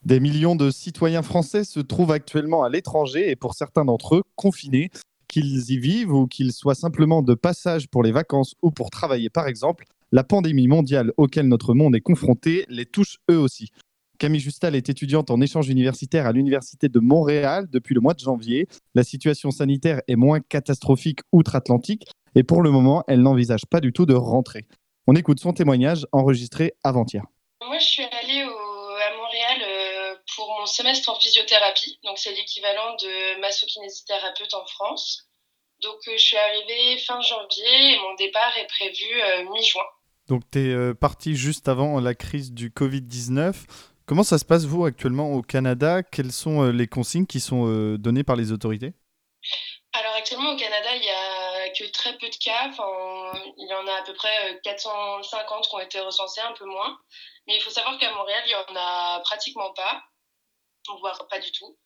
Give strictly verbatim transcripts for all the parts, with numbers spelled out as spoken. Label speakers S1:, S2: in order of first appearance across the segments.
S1: Des millions de citoyens français se trouvent actuellement à l'étranger et pour certains d'entre eux, confinés, qu'ils y vivent ou qu'ils soient simplement de passage pour les vacances ou pour travailler par exemple, la pandémie mondiale auquel notre monde est confronté les touche eux aussi. Camille Justal est étudiante en échange universitaire à l'Université de Montréal depuis le mois de janvier. La situation sanitaire est moins catastrophique outre-Atlantique et pour le moment, elle n'envisage pas du tout de rentrer. On écoute son témoignage enregistré avant-hier.
S2: Moi, je suis allée au- à Montréal euh, pour mon semestre en physiothérapie. Donc, c'est l'équivalent de masso-kinésithérapeute en France. Donc, euh, je suis arrivée fin janvier et mon départ est prévu euh, mi-juin.
S1: Donc, tu es euh, parti juste avant la crise du covid dix-neuf. Comment ça se passe, vous, actuellement au Canada? Quelles sont euh, les consignes qui sont euh, données par les autorités?
S2: Alors, actuellement, au Canada, il n'y a que très peu de cas. Enfin, il y en a à peu près euh, quatre cent cinquante qui ont été recensés, un peu moins. Mais il faut savoir qu'à Montréal, il n'y en a pratiquement pas, voire pas du tout.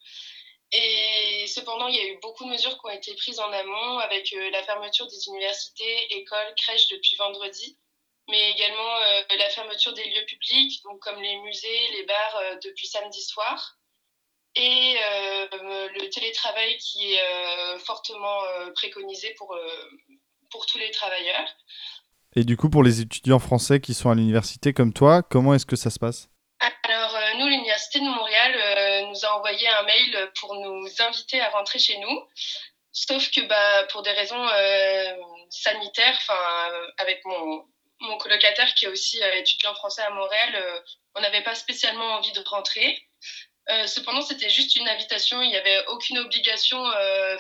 S2: Et cependant, il y a eu beaucoup de mesures qui ont été prises en amont avec euh, la fermeture des universités, écoles, crèches depuis vendredi, mais également euh, la fermeture des lieux publics, donc comme les musées, les bars euh, depuis samedi soir, et euh, le télétravail qui est euh, fortement euh, préconisé pour, euh, pour tous les travailleurs.
S1: Et du coup, pour les étudiants français qui sont à l'université comme toi, comment est-ce que ça se passe?
S2: Alors, euh, nous, l'Université de Montréal euh, nous a envoyé un mail pour nous inviter à rentrer chez nous. Sauf que bah, pour des raisons euh, sanitaires, enfin, euh, avec mon, mon colocataire qui est aussi euh, étudiant français à Montréal, euh, on n'avait pas spécialement envie de rentrer. Euh, cependant, c'était juste une invitation, il n'y avait aucune obligation euh,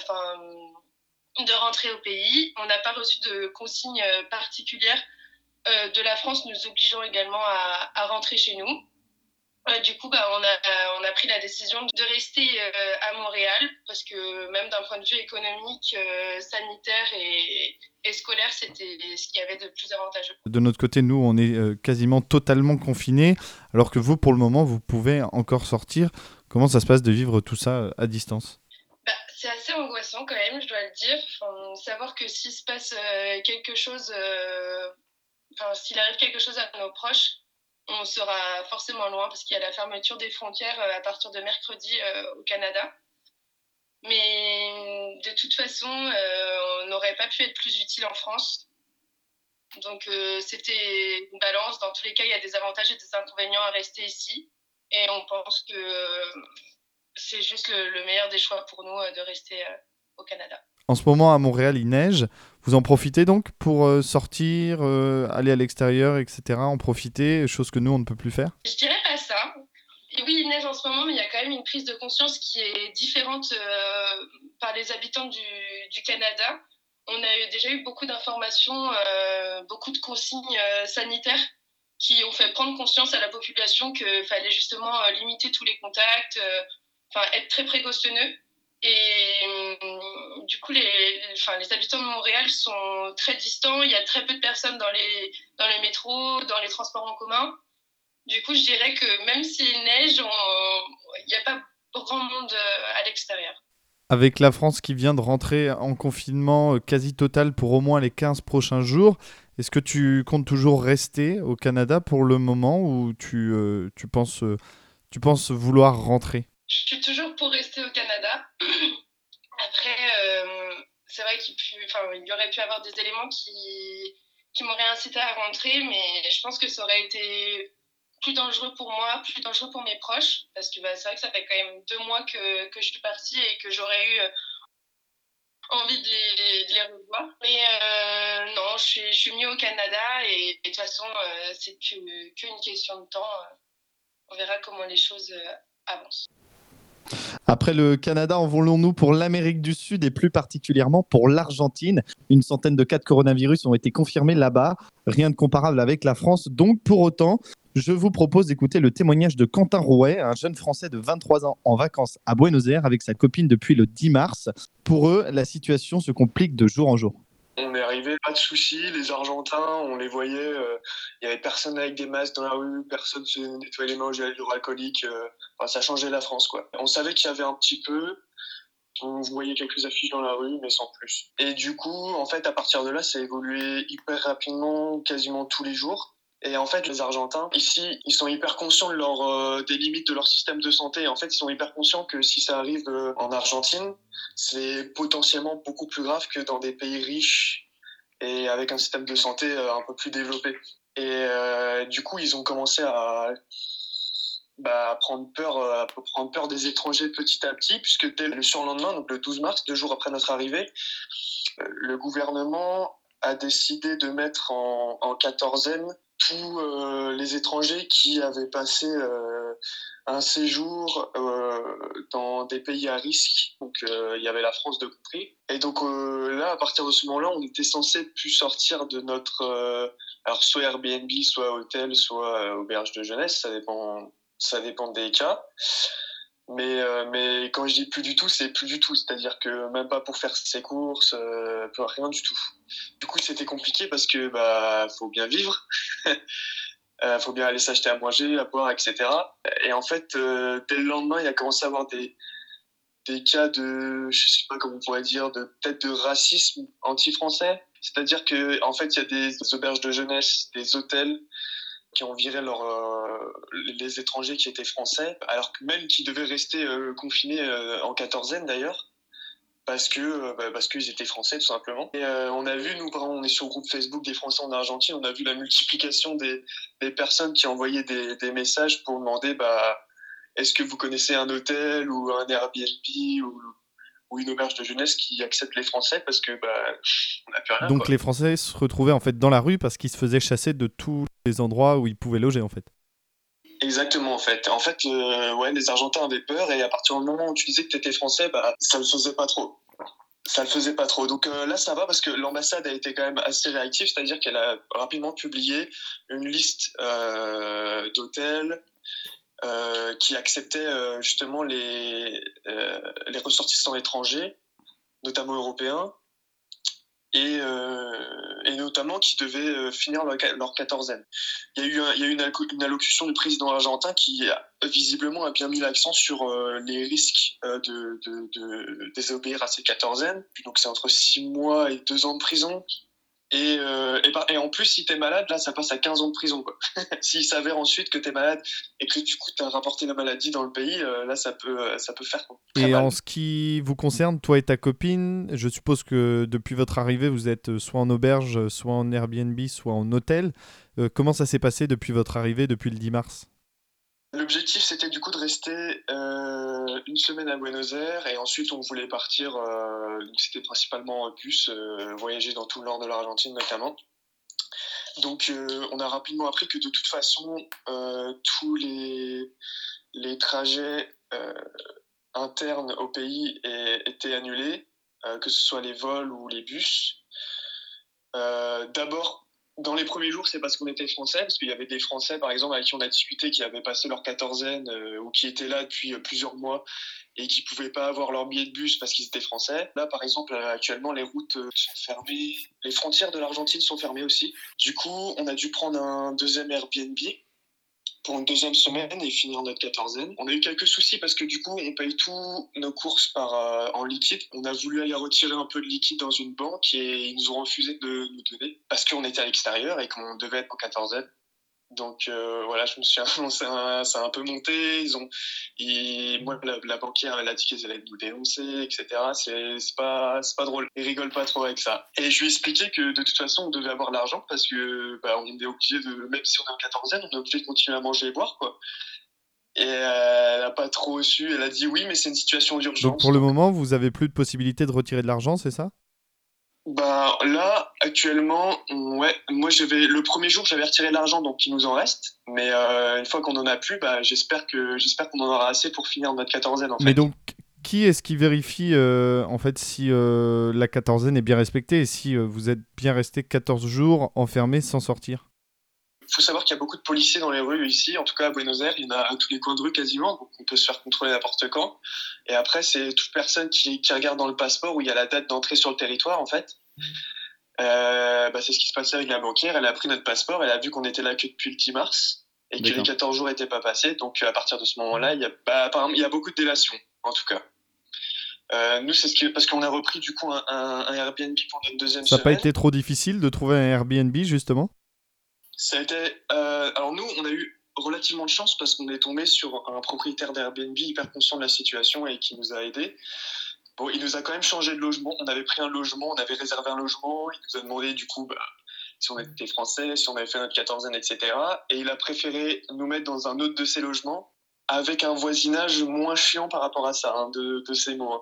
S2: de rentrer au pays. On n'a pas reçu de consignes particulières euh, de la France nous obligeant également à, à rentrer chez nous. Euh, du coup, bah, on, a, on a pris la décision de rester euh, à Montréal parce que même d'un point de vue économique, euh, sanitaire et, et scolaire, c'était ce qu'il y avait de plus avantageux.
S1: De notre côté, nous, on est euh, quasiment totalement confinés, alors que vous, pour le moment, vous pouvez encore sortir. Comment ça se passe de vivre tout ça euh, à distance?
S2: Bah, c'est assez angoissant quand même, je dois le dire. Enfin, savoir que s'il se passe euh, quelque chose, euh, enfin, s'il arrive quelque chose à nos proches, on sera forcément loin parce qu'il y a la fermeture des frontières euh, à partir de mercredi euh, au Canada. Mais de toute façon, euh, on n'aurait pas pu être plus utile en France. Donc euh, c'était une balance. Dans tous les cas, il y a des avantages et des inconvénients à rester ici. Et on pense que euh, c'est juste le, le meilleur des choix pour nous euh, de rester euh, au Canada.
S1: En ce moment, à Montréal, il neige. Vous en profitez donc pour euh, sortir, euh, aller à l'extérieur, et cetera. En profiter, chose que nous, on ne peut plus faire?
S2: Je dirais pas ça. Et oui, il neige en ce moment, mais il y a quand même une prise de conscience qui est différente euh, par les habitants du, du Canada. On a eu, déjà eu beaucoup d'informations, euh, beaucoup de consignes euh, sanitaires qui ont fait prendre conscience à la population qu'il fallait justement euh, limiter tous les contacts, euh, enfin être très précautionneux. Et euh, du coup, les, enfin, les habitants de Montréal sont très distants. Il y a très peu de personnes dans les, dans les métros, dans les transports en commun. Du coup, je dirais que même s'il neige, il n'y a pas grand monde euh, à l'extérieur.
S1: Avec la France qui vient de rentrer en confinement euh, quasi total pour au moins les quinze prochains jours, est-ce que tu comptes toujours rester au Canada pour le moment ou tu, euh, tu, penses, euh, tu penses vouloir rentrer?
S2: Je suis toujours pour rester au Canada. Après, euh, c'est vrai qu'il pu, enfin, il y aurait pu avoir des éléments qui, qui m'auraient incité à rentrer, mais je pense que ça aurait été plus dangereux pour moi, plus dangereux pour mes proches, parce que bah, c'est vrai que ça fait quand même deux mois que, que je suis partie et que j'aurais eu envie de les, de les revoir. Mais euh, non, je suis, je suis mieux au Canada et, et de toute façon, euh, c'est qu'une que question de temps. Euh, on verra comment les choses euh, avancent.
S1: Après le Canada, envolons-nous pour l'Amérique du Sud et plus particulièrement pour l'Argentine. Une centaine de cas de coronavirus ont été confirmés là-bas. Rien de comparable avec la France. Donc, pour autant, je vous propose d'écouter le témoignage de Quentin Rouet, un jeune Français de vingt-trois ans en vacances à Buenos Aires avec sa copine depuis le dix mars. Pour eux, la situation se complique de jour en jour.
S3: On est arrivé, pas de soucis. Les Argentins, on les voyait, il euh, y avait personne avec des masques dans la rue, personne se nettoyait les mains au gel hydroalcoolique. Euh, enfin, ça changeait la France, quoi. On savait qu'il y avait un petit peu, on voyait quelques affiches dans la rue, mais sans plus. Et du coup, en fait, à partir de là, ça a évolué hyper rapidement, quasiment tous les jours. Et en fait, les Argentins, ici, ils sont hyper conscients de leur, euh, des limites de leur système de santé. En fait, ils sont hyper conscients que si ça arrive euh, en Argentine, c'est potentiellement beaucoup plus grave que dans des pays riches et avec un système de santé euh, un peu plus développé. Et euh, du coup, ils ont commencé à, bah, à prendre peur, euh, à prendre peur des étrangers petit à petit, puisque dès le surlendemain, donc le douze mars, deux jours après notre arrivée, euh, le gouvernement a décidé de mettre en, en quatorzaine tous euh, les étrangers qui avaient passé euh, un séjour euh, dans des pays à risque. Donc euh, il y avait la France de compris. Et donc euh, là, à partir de ce moment-là, on était censé plus sortir de notre euh, alors soit Airbnb, soit hôtel, soit euh, auberge de jeunesse, ça dépend, ça dépend des cas. Mais, euh, mais quand je dis plus du tout, c'est plus du tout. C'est-à-dire que même pas pour faire ses courses, euh, rien du tout. Du coup, c'était compliqué parce que bah faut bien vivre, euh, faut bien aller s'acheter à manger, à boire, et cetera. Et en fait, euh, dès le lendemain, il y a commencé à avoir des des cas de, je sais pas comment on pourrait dire, de peut-être de racisme anti-français. C'est-à-dire que en fait, il y a des, des auberges de jeunesse, des hôtels qui ont viré leur, euh, les étrangers qui étaient français, alors que même qui devaient rester euh, confinés euh, en quatorzaine d'ailleurs, parce que euh, bah, parce qu'ils étaient français tout simplement. Et euh, on a vu, nous, par exemple, on est sur le groupe Facebook des Français en Argentine, on a vu la multiplication des, des personnes qui envoyaient des, des messages pour demander bah, est-ce que vous connaissez un hôtel ou un Airbnb ou, ou une auberge de jeunesse qui accepte les Français, parce que bah, on n'a plus rien,
S1: Donc
S3: quoi.
S1: les Français se retrouvaient en fait dans la rue parce qu'ils se faisaient chasser de tous les endroits où ils pouvaient loger en fait.
S3: Exactement, en fait. En fait, euh, ouais, les Argentins avaient peur, et à partir du moment où tu disais que tu étais français, bah, ça le faisait pas trop. Ça le faisait pas trop. Donc euh, là, ça va parce que l'ambassade a été quand même assez réactive, c'est-à-dire qu'elle a rapidement publié une liste euh, d'hôtels euh, qui acceptaient euh, justement les, euh, les ressortissants étrangers, notamment européens, et, euh, et notamment qui devaient euh, finir leur, leur quatorzaine. Il y a eu, un, il y a eu une, une allocution du président argentin qui a, visiblement a bien mis l'accent sur euh, les risques euh, de, de, de désobéir à ces quatorzaines. Donc c'est entre six mois et deux ans de prison. Et, euh, et, par, et en plus, si t'es malade, là, ça passe à quinze ans de prison, quoi. S'il s'avère ensuite que t'es malade et que du coup t'as rapporté la maladie dans le pays, euh, là, ça peut, ça peut faire très
S1: Et
S3: mal.
S1: en ce qui vous concerne, toi et ta copine, je suppose que depuis votre arrivée, vous êtes soit en auberge, soit en Airbnb, soit en hôtel. Euh, comment ça s'est passé depuis votre arrivée, depuis le dix mars ?
S3: L'objectif, c'était du coup de rester euh, une semaine à Buenos Aires, et ensuite on voulait partir, euh, donc c'était principalement en bus, euh, voyager dans tout le nord de l'Argentine notamment. Donc euh, on a rapidement appris que de toute façon, euh, tous les, les trajets euh, internes au pays est, étaient annulés, euh, que ce soit les vols ou les bus. Euh, d'abord, dans les premiers jours, c'est parce qu'on était français, parce qu'il y avait des Français, par exemple, avec qui on a discuté, qui avaient passé leur quatorzaine euh, ou qui étaient là depuis euh, plusieurs mois et qui pouvaient pas avoir leur billet de bus parce qu'ils étaient français. Là, par exemple, euh, actuellement, les routes euh, sont fermées, les frontières de l'Argentine sont fermées aussi. Du coup, on a dû prendre un deuxième Airbnb pour une deuxième semaine et finir notre quatorzaine. On a eu quelques soucis parce que du coup, on paye tous nos courses par, euh, en liquide. On a voulu aller retirer un peu de liquide dans une banque et ils nous ont refusé de nous donner parce qu'on était à l'extérieur et qu'on devait être en quatorzaine. Donc euh, voilà, je me suis annoncé, un, ça a un peu monté. Ils ont, ils, moi, la, la banquière, elle a dit qu'elle allait nous dénoncer, et cetera. C'est, c'est pas, c'est pas drôle. Ils rigolent pas trop avec ça. Et je lui ai expliqué que de toute façon, on devait avoir l'argent parce que, bah, on est obligé de, même si on est en quatorzaine, on est obligé de continuer à manger et boire, quoi. Et euh, elle a pas trop su. Elle a dit oui, mais c'est une situation d'urgence.
S1: Donc pour le moment, vous avez plus de possibilité de retirer de l'argent, c'est ça ?
S3: Ben là, actuellement, ouais, moi j'avais le premier jour j'avais retiré l'argent, donc il nous en reste. Mais euh, une fois qu'on en a plus, bah j'espère que j'espère qu'on en aura assez pour finir notre quatorzaine en fait.
S1: Mais donc, qui est-ce qui vérifie euh, en fait si euh, la quatorzaine est bien respectée et si euh, vous êtes bien resté quatorze jours enfermés sans sortir ?
S3: Il faut savoir qu'il y a beaucoup de policiers dans les rues ici, en tout cas à Buenos Aires, il y en a à tous les coins de rue quasiment, donc on peut se faire contrôler n'importe quand. Et après, c'est toute personne qui, qui regarde dans le passeport où il y a la date d'entrée sur le territoire en fait. Mmh. Euh, bah c'est ce qui se passait avec la banquière, elle a pris notre passeport, elle a vu qu'on était là que depuis le dix mars et D'accord. que les quatorze jours n'étaient pas passés, donc à partir de ce moment-là, il y a, bah, apparemment, il y a beaucoup de délations en tout cas. Euh, nous, c'est ce qui, parce qu'on a repris du coup un, un, un Airbnb pour notre deuxième
S1: Ça
S3: semaine.
S1: Ça n'a pas été trop difficile de trouver un Airbnb justement ?
S3: Ça a été. Euh, alors nous, on a eu relativement de chance parce qu'on est tombé sur un propriétaire d'Airbnb hyper conscient de la situation et qui nous a aidés. Bon, il nous a quand même changé de logement. On avait pris un logement, on avait réservé un logement. Il nous a demandé du coup bah, si on était français, si on avait fait notre quatorzaine, et cetera. Et il a préféré nous mettre dans un autre de ses logements avec un voisinage moins chiant par rapport à ça, hein, de, de ces mots. Hein,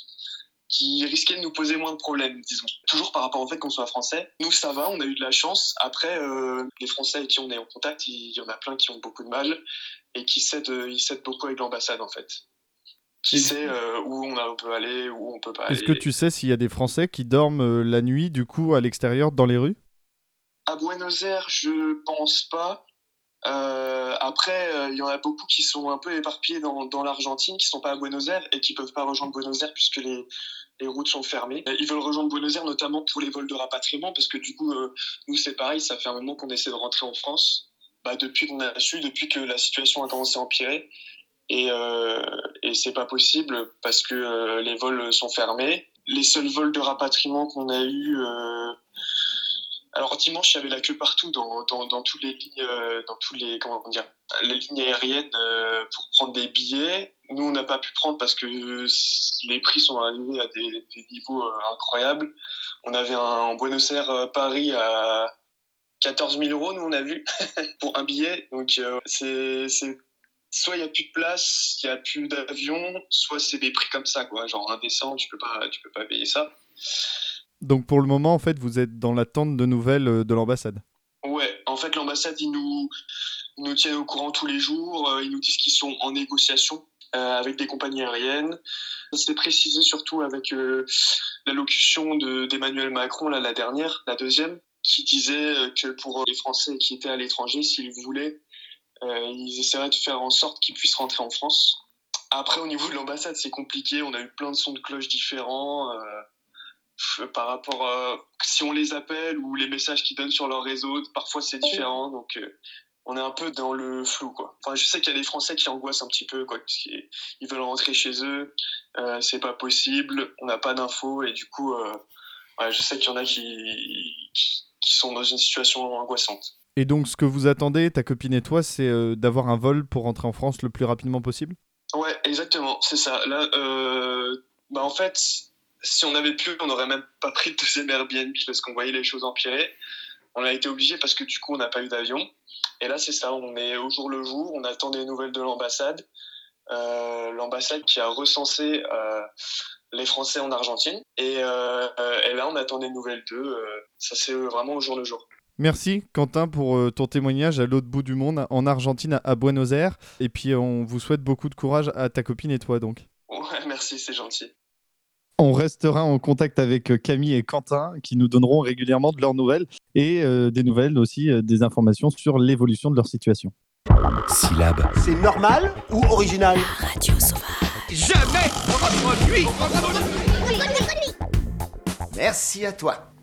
S3: qui risquait de nous poser moins de problèmes, disons. Toujours par rapport au fait qu'on soit français. Nous, ça va, on a eu de la chance. Après, euh, les Français avec qui on est en contact, il y en a plein qui ont beaucoup de mal et qui cèdent, ils cèdent beaucoup avec l'ambassade, en fait. Qui et sait euh, où on, a, on peut aller, où on peut pas aller.
S1: Est-ce que tu sais s'il y a des Français qui dorment euh, la nuit, du coup, à l'extérieur, dans les rues ?
S3: À Buenos Aires, je pense pas. Euh, après, il euh, y en a beaucoup qui sont un peu éparpillés dans, dans l'Argentine, qui sont pas à Buenos Aires et qui peuvent pas rejoindre Buenos Aires puisque les, les routes sont fermées. Ils veulent rejoindre Buenos Aires notamment pour les vols de rapatriement parce que du coup, euh, nous c'est pareil, ça fait un moment qu'on essaie de rentrer en France. Bah, depuis qu'on a su, depuis que la situation a commencé à empirer. Et, euh, et c'est pas possible parce que euh, les vols sont fermés. Les seuls vols de rapatriement qu'on a eu... Euh, Alors dimanche, il y avait la queue partout dans, dans, dans toutes les lignes, euh, dans tous les comment dire, les lignes aériennes euh, pour prendre des billets. Nous, on n'a pas pu prendre parce que les prix sont arrivés à des, des niveaux euh, incroyables. On avait un en Buenos Aires euh, Paris à quatorze mille euros, nous on a vu pour un billet. Donc euh, c'est, c'est soit il y a plus de place, il y a plus d'avion, soit c'est des prix comme ça quoi, genre indécent, tu peux pas, tu peux pas payer ça.
S1: Donc pour le moment, en fait, vous êtes dans l'attente de nouvelles de l'ambassade.
S3: Ouais, en fait, l'ambassade, ils nous, ils nous tiennent au courant tous les jours. Euh, ils nous disent qu'ils sont en négociation euh, avec des compagnies aériennes. C'est précisé surtout avec euh, l'allocution de, d'Emmanuel Macron, là, la dernière, la deuxième, qui disait que pour les Français qui étaient à l'étranger, s'ils voulaient, euh, ils essaieraient de faire en sorte qu'ils puissent rentrer en France. Après, au niveau de l'ambassade, c'est compliqué. On a eu plein de sons de cloche différents. Euh, par rapport à si on les appelle ou les messages qu'ils donnent sur leur réseau, parfois c'est différent, donc euh, on est un peu dans le flou quoi. Enfin, je sais qu'il y a des Français qui angoissent un petit peu quoi, parce qu'ils ils veulent rentrer chez eux, euh, c'est pas possible, on n'a pas d'infos et du coup, euh, ouais, je sais qu'il y en a qui, qui, qui sont dans une situation angoissante.
S1: Et donc ce que vous attendez, ta copine et toi, c'est euh, d'avoir un vol pour rentrer en France le plus rapidement possible ?
S3: Ouais, exactement, c'est ça. Là, euh, bah en fait. Si on avait pu, on n'aurait même pas pris de deuxième Airbnb parce qu'on voyait les choses empirer. On a été obligé parce que du coup, on n'a pas eu d'avion. Et là, c'est ça, on est au jour le jour, on attend des nouvelles de l'ambassade. Euh, l'ambassade qui a recensé euh, les Français en Argentine. Et, euh, et là, on attend des nouvelles d'eux. Euh, ça, c'est vraiment au jour le jour.
S1: Merci Quentin pour euh, ton témoignage à l'autre bout du monde, en Argentine, à, à Buenos Aires. Et puis, on vous souhaite beaucoup de courage à ta copine et toi, donc.
S3: Ouais, merci, c'est gentil.
S1: On restera en contact avec Camille et Quentin qui nous donneront régulièrement de leurs nouvelles et euh, des nouvelles aussi, euh, des informations sur l'évolution de leur situation.
S4: Syllabe.
S5: C'est normal ou original ?
S6: La radio sauvage.
S5: Jamais reproduit. Merci à toi.